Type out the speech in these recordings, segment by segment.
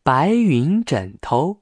白云枕头。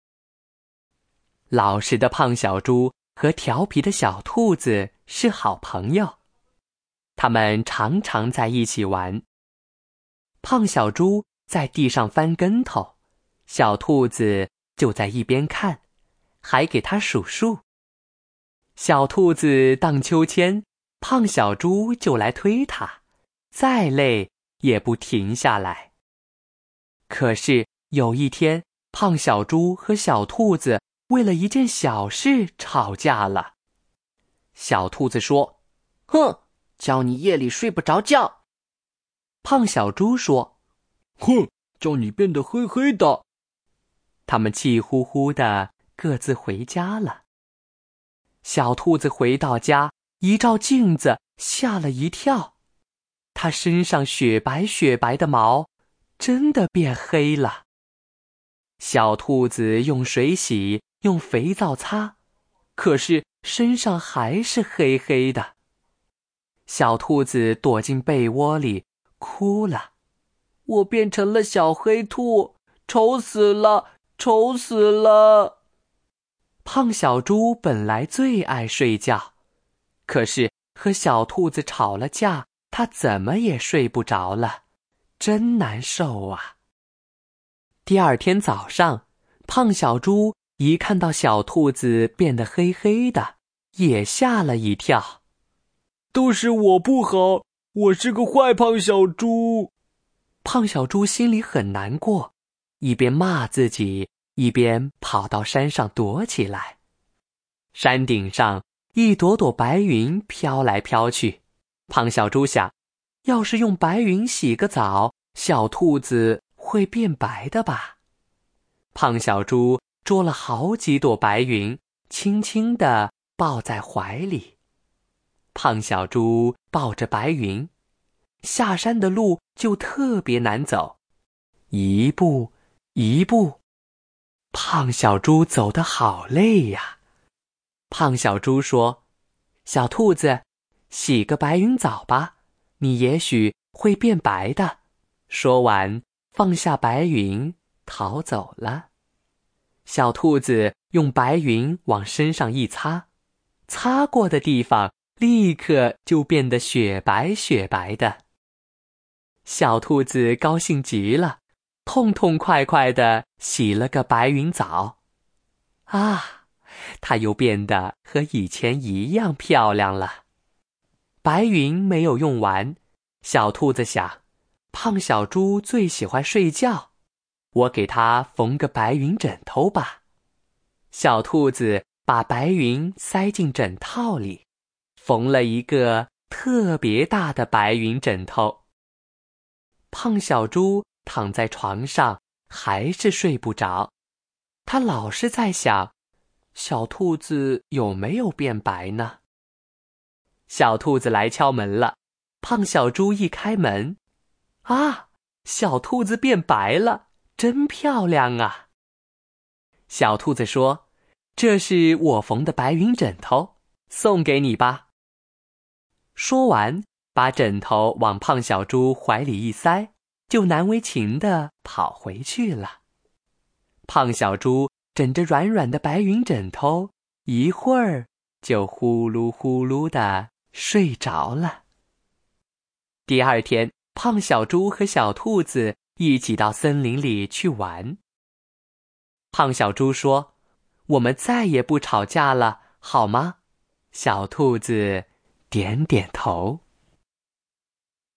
老实的胖小猪和调皮的小兔子是好朋友，他们常常在一起玩。胖小猪在地上翻跟头，小兔子就在一边看，还给它数数。小兔子荡秋千，胖小猪就来推它，再累也不停下来。可是有一天，胖小猪和小兔子为了一件小事吵架了。小兔子说：“ 哼，叫你夜里睡不着觉。” 胖小猪说：“ 哼，叫你变得黑黑的。” 他们气呼呼的各自回家了。小兔子回到家，一照镜子，吓了一跳。它身上雪白雪白的毛真的变黑了。小兔子用水洗，用肥皂擦，可是身上还是黑黑的。小兔子躲进被窝里哭了：“ 我变成了小黑兔，丑死了，丑死了。” 胖小猪本来最爱睡觉，可是和小兔子吵了架，它怎么也睡不着了，真难受啊。第二天早上，胖小猪一看到小兔子变得黑黑的，也吓了一跳。 都是我不好，我是个坏胖小猪。 胖小猪心里很难过，一边骂自己，一边跑到山上躲起来。山顶上一朵朵白云飘来飘去，胖小猪想，要是用白云洗个澡，小兔子会变白的吧。胖小猪捉了好几朵白云，轻轻地抱在怀里。胖小猪抱着白云，下山的路就特别难走，一步一步，胖小猪走得好累呀。胖小猪说：“小兔子，洗个白云澡吧，你也许会变白的。”说完，放下白云，逃走了。小兔子用白云往身上一擦，擦过的地方立刻就变得雪白雪白的。小兔子高兴极了，痛痛快快地洗了个白云澡。啊，它又变得和以前一样漂亮了。白云没有用完，小兔子想，胖小猪最喜欢睡觉，我给它缝个白云枕头吧。小兔子把白云塞进枕套里，缝了一个特别大的白云枕头。胖小猪躺在床上，还是睡不着。他老是在想，小兔子有没有变白呢？小兔子来敲门了，胖小猪一开门，啊，小兔子变白了，真漂亮啊！小兔子说：“这是我缝的白云枕头，送给你吧。”说完，把枕头往胖小猪怀里一塞，就难为情地跑回去了。胖小猪枕着软软的白云枕头，一会儿就呼噜呼噜地睡着了。第二天，胖小猪和小兔子一起到森林里去玩。胖小猪说：“我们再也不吵架了，好吗？”小兔子点点头。